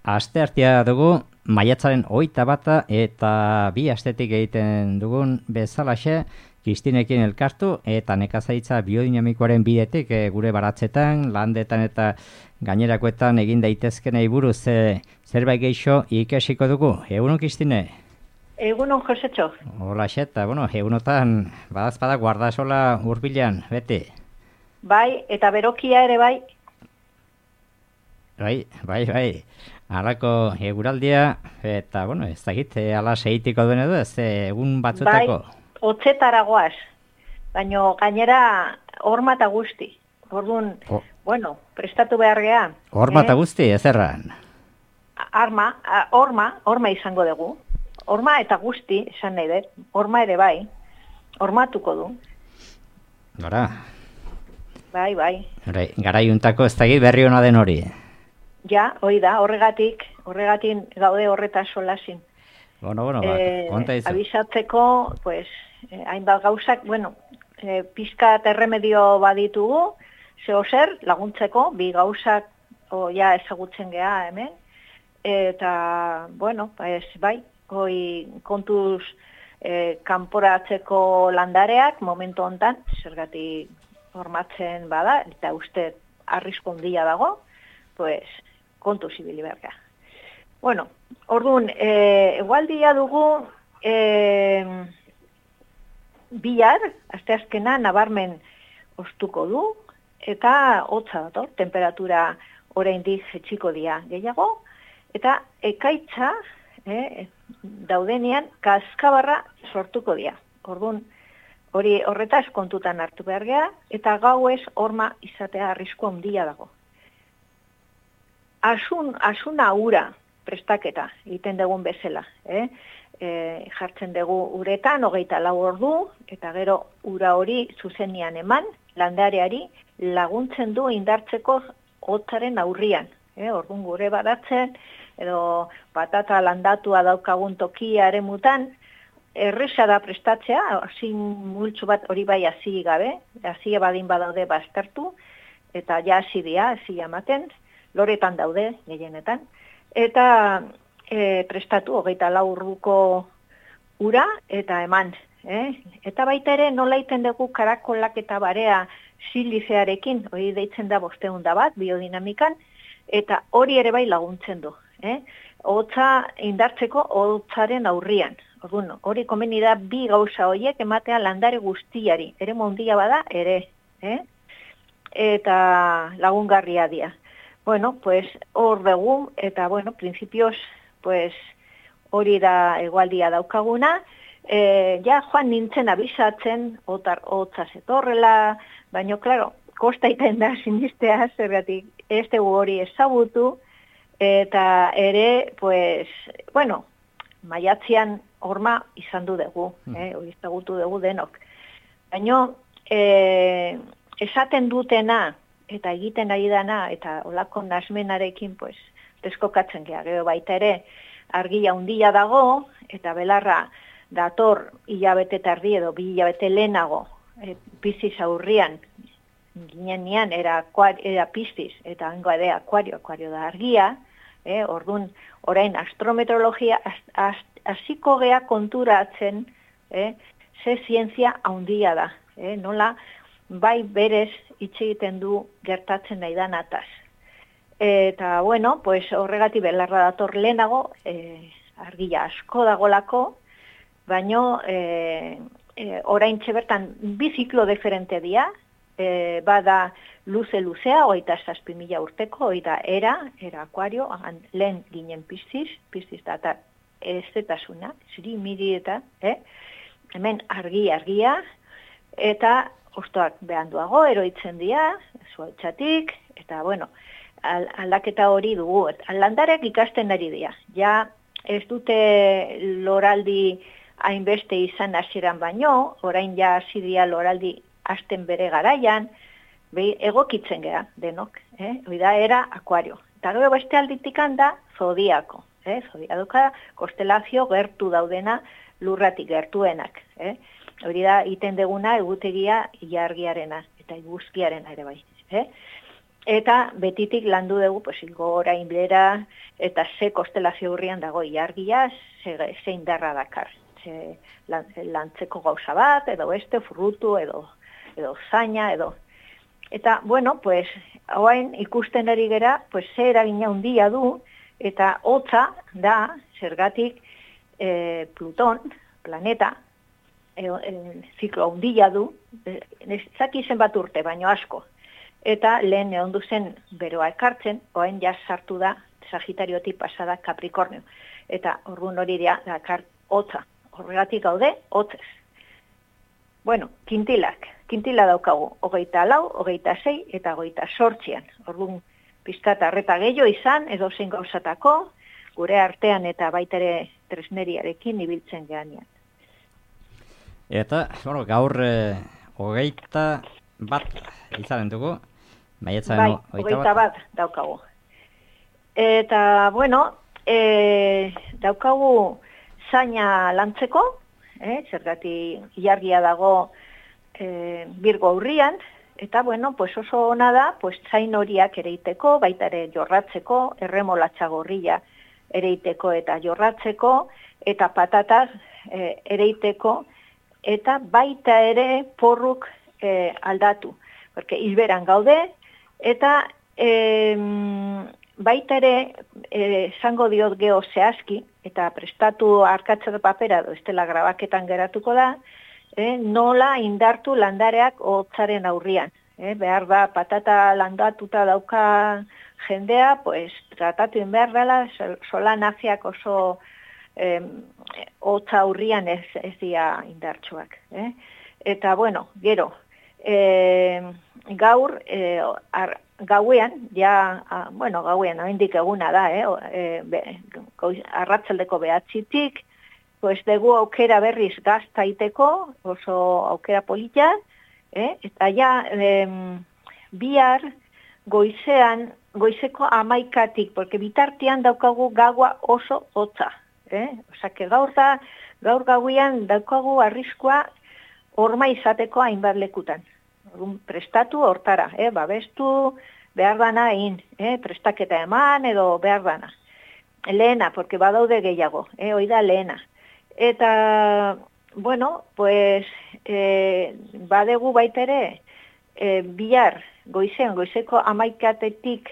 Asteartea dugu, maiatzaren 21 eta 2 astetik egiten dugun bezalaxe, Kristinekin elkartu eta nekazaritza biodinamikoaren bidetik gure baratzetan, landetan eta gainerakoetan egin daitezkenei buruz zerbait geixo ikasiko dugu. Egunon, Kristine? Egunon, Josetxo. Hola, xeta, egunotan badazpada guardasola hurbilan, beti? Bai, eta berokia ere bai. Bai. Halako eguraldia, eta, ez dakit, ala seitiko duen edo, ez egun batzutako? Bai, otzetara goaz, baina gainera horma eta guzti. Orduan, prestatu behar geha. Horma eta guzti, ez erran? Horma izango dugu. Horma eta guzti, esan nahi dut, horma ere bai, hormatuko du. Gara? Bai. Garaiuntako ez dakit berri hona den hori? Ja, hori da, horregatik gaude horreta solasin. Konta izu. Abisatzeko, hainbat gauzak, pizkat erremedio baditugu, zer laguntzeko, bi gauzak ja ezagutzen geha hemen, eta, bai, hoi kontuz kanporatzeko landareak, momentu hontan, zergatik hormatzen bada, eta uste arrisku handia dago, kontu zibili berga. Orduan, egualdia dugu bihar, asteazkena nabarmen ostuko du, eta hotza dator, temperatura oraindik jetxiko dia gehiago, eta ekaitza daudenean kaskabarra sortuko dia. Orduan, hori horretaz kontutan hartu behar geha, eta gauez horma izatea arrisku handia dago. Asuna ura prestaketa egiten dugun bezala. Jartzen dugu uretan, 24 ordu, eta gero ura hori zuzenian eman, landareari laguntzen du indartzeko hotzaren aurrian. Orduan gure baratzen, edo patata landatua daukagun tokia eremutan, erresa da prestatzea, hasi multzu bat hori bai hasi gabe, hasi badin badaude baztertu, eta ja hasi dia, hasi ematen, loretan daude, gehienetan, eta prestatu 24 orduko ura eta eman. Eta baita ere nola iten dugu karakolak eta barea silizearekin, hori deitzen da 500 bat, biodinamikan, eta hori ere bai laguntzen du. Hotza indartzeko hotzaren aurrian. Hori komeni da bi gauza horiek ematea landare guztiari, ere mondia bada ere, eta lagungarria dia. Hor dugu, eta prinsipioz, hori da egualdia daukaguna, ja joan nintzen abisatzen, hotza zetorrela, baina, klaro, kostaiten da sinistea, zergatik ez dugu hori ezagutu, eta ere, maiatzean horma izan du dugu, hori ezagutu dugu denok. Baina, esaten dutena, eta egiten ari dana, eta olako nasmenarekin, deskokatzen geha, gero baita ere, argia handia dago, eta belarra dator hilabete eta ardi edo 2 hilabete lehenago, Piscis aurrian, ginean era Piscis, eta hango ere akuario da argia, orduan, orain astrometeorologia hasiko gea konturatzen, ze zientzia handia da, nola, bai berez hitz egiten du gertatzen nahi danataz. Eta, horregatik belarra dator lehenago, argia asko dagolako, baino, orain txebertan bi ziklo diferente dira, bada luzea, 27.000 urteko, eta era akuario, lehen ginen Piscis da ez-etasuna, ziri eta, hemen argia, eta hostoak behanduago, eroitzen dira, zualtzatik, eta aldaketa hori dugu. Landareak ikasten ari dira. Ja, ez dute loraldi hainbeste izan hasieran baino, orain ja hasi dira loraldi hasten bere garaian, egokitzen gea denok. Hoi da, era akuario. Eta gero beste alditik da zodiako. Zodiakoa konstelazio gertu daudena lurratik gertuenak. Hori da, iten deguna egutegia ilargiarena eta iguzkiarena ere bai. eta betitik landu dugu, pues, gora inblera, eta ze kostelazio hurrian dago ilargia, ze indarra dakar. Lantzeko gauza bat, edo beste, frutu, edo zaina, edo... Eta, bueno, pues, hauain ikusten ari gera, pues, ze eragina handia du, eta hotza da, zergatik, Pluton, planeta, ziklo handia du, ez zaki zenbat urte, baino asko. Eta lehen egon duzen beroa ekartzen, oain ja sartu da, Sagitariotik pasada Capricornio. Eta orduan hori dakar hotza. Horregatik gaude, hotzez. Bueno, kintila daukagu, 24, 26 eta 28. Orduan pizkat arreta gehiago izan, edo zein gauzatako, gure artean eta baitere tresneriarekin ibiltzen gehanean. Eta, bueno, gaur 21 izanen dugu, maiatzaren 21 daukagu. Eta, bueno, daukagu zaina lantzeko, zergatik ilargia dago Birgo urrian, eta, bueno, pues oso ona da, pues zain horiak ereiteko, baita ere jorratzeko, erremolatxa gorria ereiteko eta jorratzeko, eta patatas ereiteko, eta baita ere porruk aldatu. Porque hilberan gaude, eta baita ere, esango diot geho zehazki, eta prestatu arkatzer papera edo estela grabaketan geratuko da, nola indartu landareak hotzaren aurrian. Behar da, patata landatuta dauka jendea, pues, tratatu behar dela, sola naziak oso hotza aurrian ez dira indartsuak. Eta, bueno, gero, gaur, gauean, gauean, oindik eguna da, arratsaldeko 9:00, pues dugu aukera berriz gaztaiteko, oso aukera polita, eta ja, bihar goizeko 11:00, porque bitartean daukagu gaua oso hotza. Osake gaur gauean daukagu arriskua horma izateko hainbat lekutan. Prestatu hortara, babestu behar dana egin, prestaketa eman edo behar dana. Lehena, porque badaude gehiago, hoi da lehena. Eta, bueno, pues, badegu baitere, bihar goizeko 11:00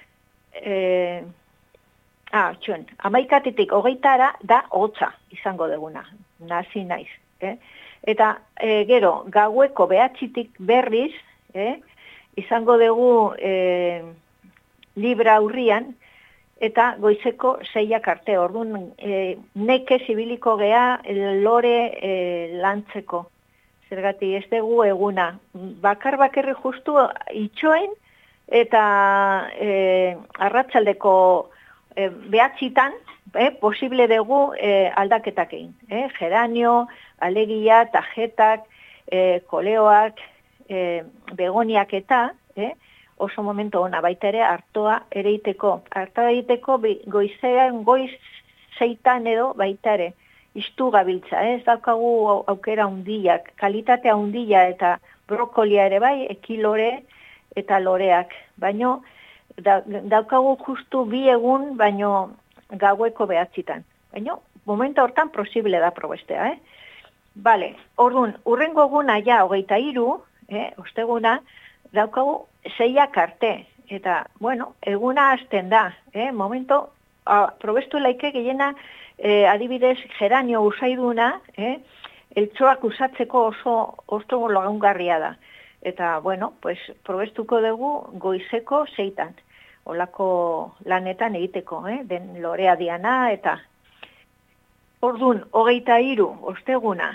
11:00 20:00 da hotza izango deguna, nazi naiz. Eta gero, gaueko 9:00 berriz, izango dugu Libra urrian, eta goizeko 6:00 arte. Orduan, neke zibiliko gea lore lantzeko. Zergatik ez dugu eguna. Bakarri justu itxoen, eta arratsaldeko 9:00 posible dugu aldaketak egin. Geranio, alegia, tajetak, koleoak, begoniak eta, oso momentu ona baita ere hartoa ereiteko. Hartoa ereiteko goizean, goiz 6:00 edo baita ere. Iztu gabiltza, ez daukagu aukera hundiak, kalitatea hundia eta brokolia ere bai, ekilore eta loreak. Baino, daukagu justu 2 egun, baino gaueko 9:00. Baino, momentu hortan posible da probestea, Bale, orduan, urrengo eguna ja 23, osteguna, daukagu 6:00 arte. Eta, bueno, eguna hasten da, momento, probestu laike gehiena, adibidez, geranio usaiduna, eltsoak usatzeko oso lagungarria da. Eta, bueno, pues, probestuko dugu goizeko 6:00. Olako lanetan egiteko, den lorea diana, eta orduan, 23, osteguna,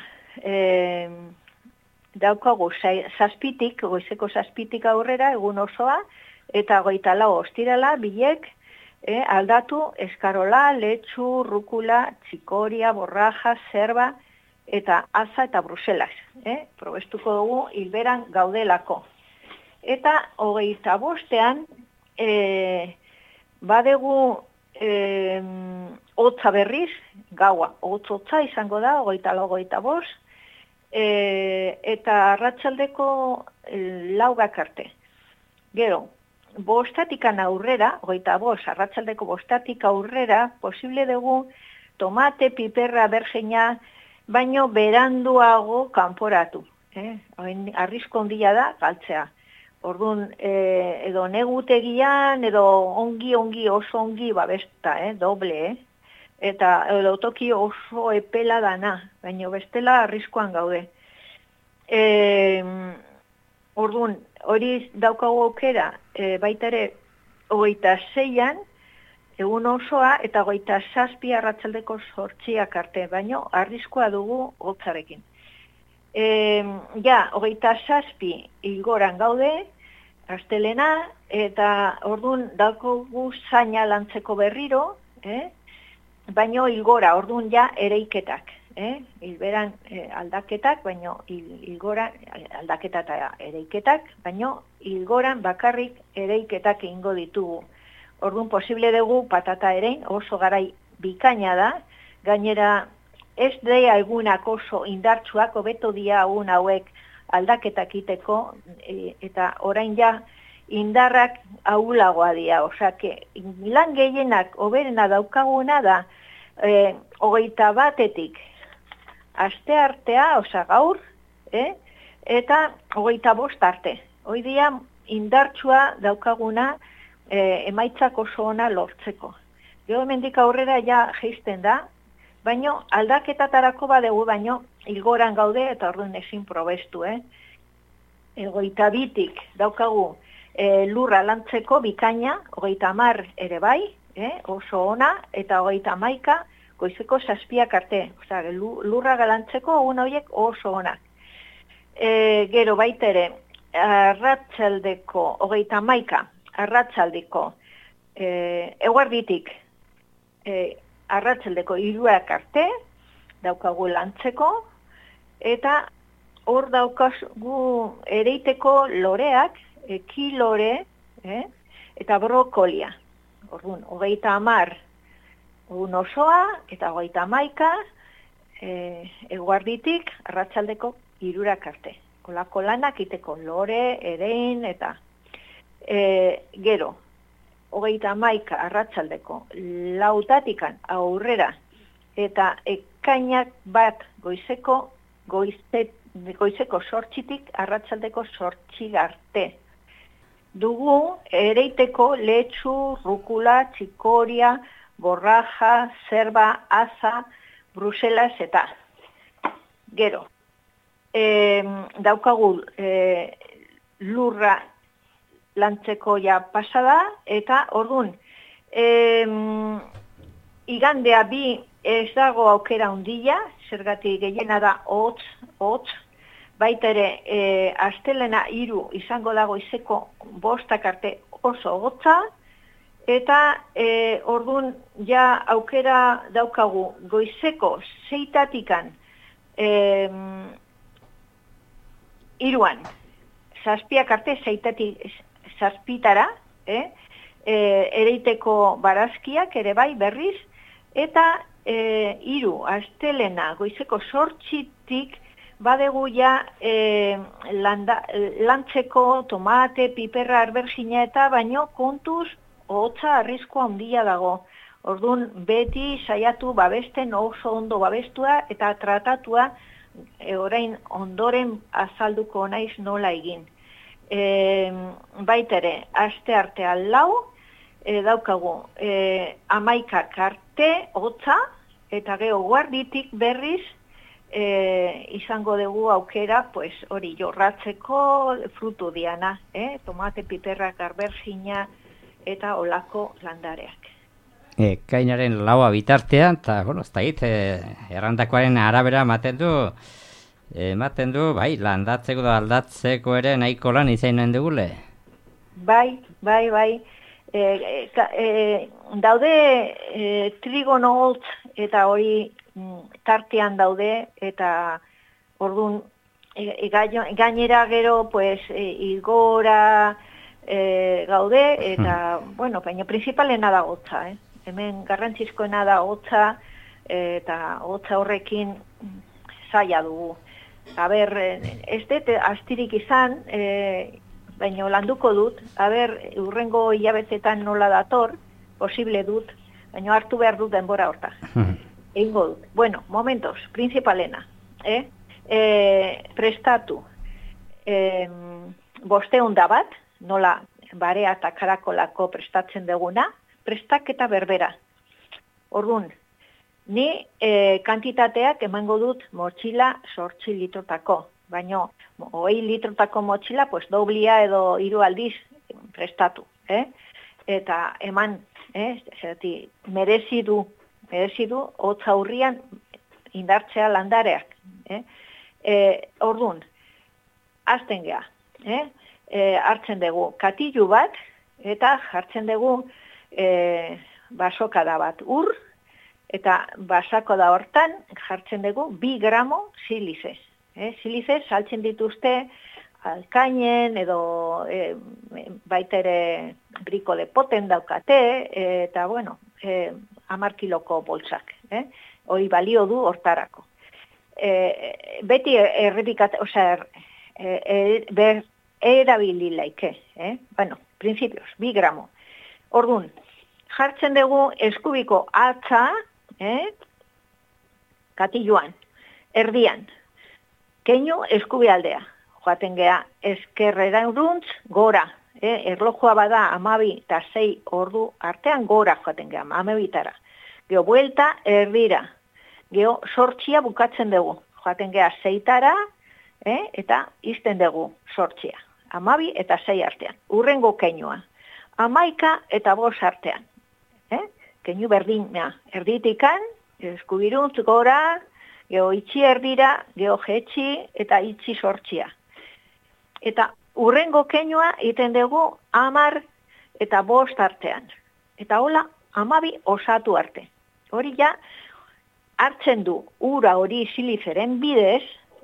daukagu 7:00, goizeko 7:00 aurrera, egun osoa, eta 24 ostirala, bilek, aldatu eskarola, letxu, rukula, txikoria, borraja, zerba, eta aza eta bruselas. Probestuko dugu hilberan gaudelako. Eta 25ean, badegu hotza berriz, gaua, hotza izango da, 24, eta arratsaldeko 4:00 arte. Gero, bostatikan aurrera, 25, arratsaldeko bostatik aurrera, posible dugu tomate, piperra, bergina, baino beranduago kanporatu. Arrisku handia da galtzea. Orduan, edo negutegian, edo ongi, oso ongi babesta, doble, eta edo toki oso epela dana, baino bestela arriskuan gaude. Orduan, hori daukagu aukera, baita ere, 26an, egun osoa, eta 27 arratsaldeko 8 arte, baino arriskua dugu hotzarekin. 27 ilgoran gaude, astelena, eta orduan daukagu zaina lantzeko berriro, baino ilgora, orduan ja ereiketak. Hilberan aldaketak, baino ilgoran aldaketa eta ereiketak, baino ilgoran bakarrik ereiketak egingo ditugu. Orduan posible dugu patata erein, oso garai bikaina da, gainera ez dira egunak oso indartsuak, hobeto dia egun hauek aldaketak iteko, eta orain ja indarrak ahulagoa dira, osake, lan gehienak hoberena daukaguna da, 21etik aste artea, osa gaur, eta 25 arte. Hoi dia indartsua daukaguna emaitzak oso ona lortzeko. Gero hemendik aurrera ja jeisten da, baino aldaketatarako badegu, baino ilgoran gaude eta orduan ezin probestu. 22tik daukagu lurra lantzeko bikaina, 30 ere bai, oso ona, eta 31 goizeko 7 arte. Osa, lurra galantzeko egun horiek oso onak. Gero baita ere, arratsaldeko 31 arratsaldeko eguerditik arratsaldeko 3 arte daukagu lantzeko, eta hor daukagu ereiteko loreak, kilore, eta brokolia. Orduan, 30 egun osoa, eta 31 eguerditik arratsaldeko 3 arte. Olako lanak iteko lore, erein, eta gero, 31 arratsaldeko 4 aurrera, eta ekainak bat goizeko 8tik arratsaldeko 8 arte. Dugu ereiteko letxu, rukula, txikoria, borraja, zerba, asa, bruselas eta. Gero, daukagu lurra lantzeko ja pasada, eta orduan, igandea bi ez dago aukera handia, zergatik gehiena da hotz, baita ere astelena 3 izango dago izeko 5 arte oso hotza, eta orduan ja aukera daukagu goizeko 6tikan 3an, 7 arte 6tik 7tara, ereiteko barazkiak ere bai berriz, eta 3 astelena goizeko 8tik badegu ja lantzeko tomate, piperra, arbergina eta baino kontuz hotza arriskua handia dago. Orduan beti saiatu babesten oso ondo babestua eta tratatua, orain ondoren azalduko naiz nola egin. Baitere, aste artean 4, daukagu 11 arte hotza, eta gero guarditik berriz izango dugu aukera, pues hori jorratzeko frutu diana, tomate, piperra, arbergina eta olako landareak. Kainaren 4 bitartean, eta, bueno, ez da hit, errandakoaren arabera ematen du, bai, landatzeko da aldatzeko ere nahiko lan izainen dugule? Bai. Daude trigono holtz eta hori tartean daude, eta orduan gainera gero pues ilgora gaude, eta bueno, baina principalena da hotza, hemen garrantzizkoena da hotza, eta hotza horrekin zaila dugu. A ber, ez dut astirik izan, baina landuko dut, urrengo hilabetetan nola dator, posible dut, baina hartu behar dut denbora horta. Egingo dut. Bueno, momentos, principalena. Prestatu 500 bat, nola barea eta karakolako prestatzen duguna, prestaketa berbera. Orduan, ni kantitateak emango dut motxila 8 litrotako, baina 20 litrotako motxila, pues doblia edo 3 aldiz prestatu. Eta eman, merezi du hotz aurrian indartzea landareak. Orduan, azten geha, hartzen dugu katilu bat, eta jartzen dugu basokada bat ur, eta basakada hortan jartzen dugu 2 gramo silizez. Silizez saltzen dituzte alkainen edo baita ere briko de poten daukate, eta bueno, 10 kiloko boltsak. Hori balio du hortarako. Beti errepikat, erabili laike. Bueno, principios, 2 gramo. Orduan, jartzen dugu eskubiko atza, katiluan, erdian, keinu eskubialdea. Joaten geha eskerrera uruntz, gora. Erlojua bada 12 eta 6 ordu artean gora joaten geha, 12-tara. Geo, buelta erdira. Geo, 8 bukatzen dugu. Joaten geha 6-tara, eta izten dugu 8. 12 eta 6 artean. Urrengo keinua. 11 eta 5 artean. Keinu berdina. Erditikan, eskubiruntz gora, geo itxi erdira, geo jetxi eta itxi 8. Eta urrengo keinua egiten dugu 10 eta 5 artean. Eta hola, 12 osatu arte. Hori ja, hartzen du ura hori silizeren bidez,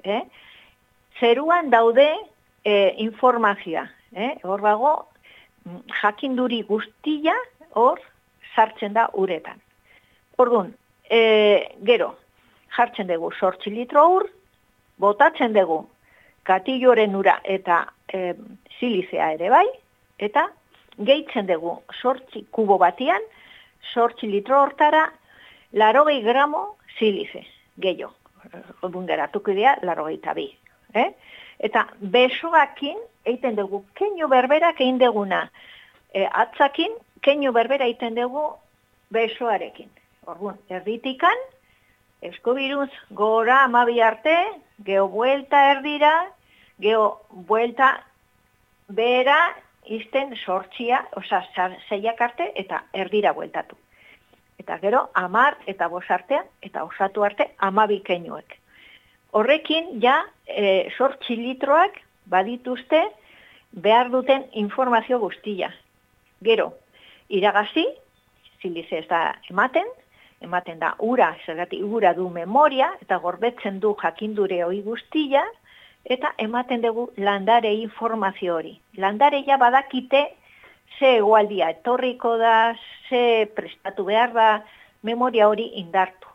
zeruan daude informazioa. Hor dago, jakinduri guztia hor sartzen da uretan. Orduan, gero, jartzen dugu 8 litro ur, botatzen dugu katiloren ura eta silizea ere bai, eta gehitzen dugu 8 kubo batian, 8 litro hortara, 80 gramo silize, gehiago. Orduan geratuko dira, 82. Eta besoakin, egiten dugu, keinu berberak egin duguna, atzakin, keinu berbera egiten dugu besoarekin. Orduan, erditikan, eskubiruntz gora 12 arte, geho buelta erdira, geho buelta behera izten 8, 6 arte eta erdira bueltatu. Eta gero 10 eta 5 artean eta osatu arte 12 keinuek. Horrekin ja 8 litroak badituzte behar duten informazio guztia. Gero, iragazi, silize ez da ematen da ura, zergatik ura du memoria, eta gorbetzen du jakindure hori guztia, eta ematen dugu landare informazio hori. Landareia badakite ze egualdia etorriko da, ze prestatu behar da, memoria hori indartu.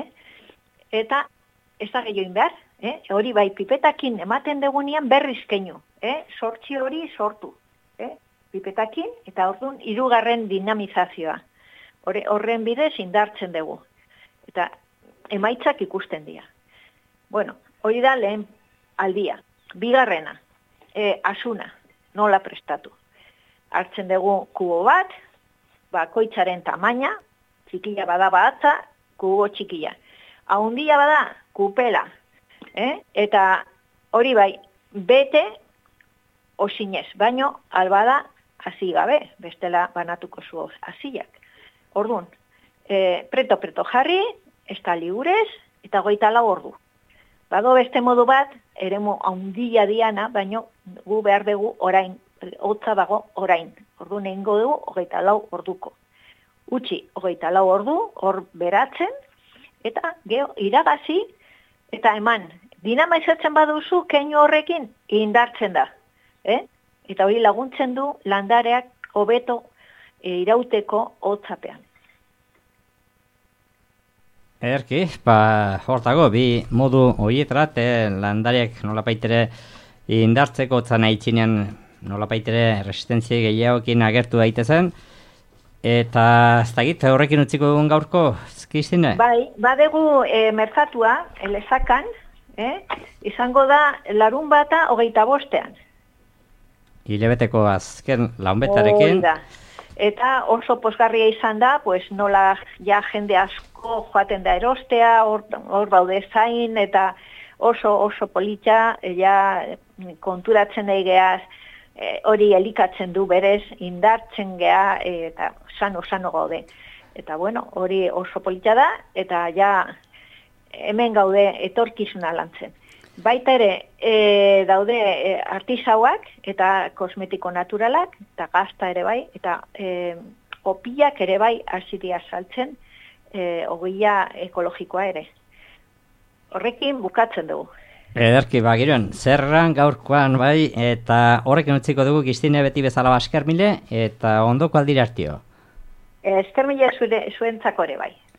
Eta ez da gehiago behar, hori bai pipetakin ematen dugunean berriz keinu, sortzi hori sortu, pipetakin, eta orduan 3. dinamizazioa. Horren bidez indartzen dugu. Eta emaitzak ikusten dira. Bueno, hori da lehen aldia. 2. Asuna, nola prestatu. Hartzen dugu kubo bat, bakoitzaren tamaina, txikila bada batza, kubo txikila. Haundia bada, kupela. Eta hori bai, bete osinez, baino albada hasi gabe, bestela banatuko zu hasiak. Orduan, preto jarri, estali urez, eta 24 ordu. Bado beste modu bat, eremu haundia diana, baino gu behar dugu orain, hotza dago orain. Orduan egingo dugu 24 orduko. Utsi 24 ordu, hor beratzen, eta geho iragazi, eta eman, dinamizatzen baduzu, keinu horrekin indartzen da. Eta hori laguntzen du landareak hobeto irauteko hotzapean. Ederki, hortago, bi modu horietrat, landariak nola baitere indartzeko otzana itxinean nola baitere resistentzia gehiagokin agertu daitezen, eta ez dakit, horrekin utziko dugun gaurko, Kristine? Bai, badegu merkatua, elezakan, izango da larun bata 25ean. Hilabeteko azken launbetarekin. Eta oso pozgarria izan da, pues nola ja jende asko joaten da erostea, hor baude zain, eta oso politxa, ja konturatzen daigeaz, hori elikatzen du berez, indartzen gea, eta sano gaude. Eta bueno, hori oso politxa da, eta ja hemen gaude etorkizuna lantzen. Baita ere daude artisauak eta kosmetiko naturalak, eta gazta ere bai, eta opiak ere bai hasiria saltzen, ogia ekologikoa ere. Horrekin bukatzen dugu. Ederki, giroen, zerran gaurkoan bai, eta horrekin utziko dugu Kristine beti bezala eskermile, eta ondoko aldira hartio. Eskermile zuentzako ere bai.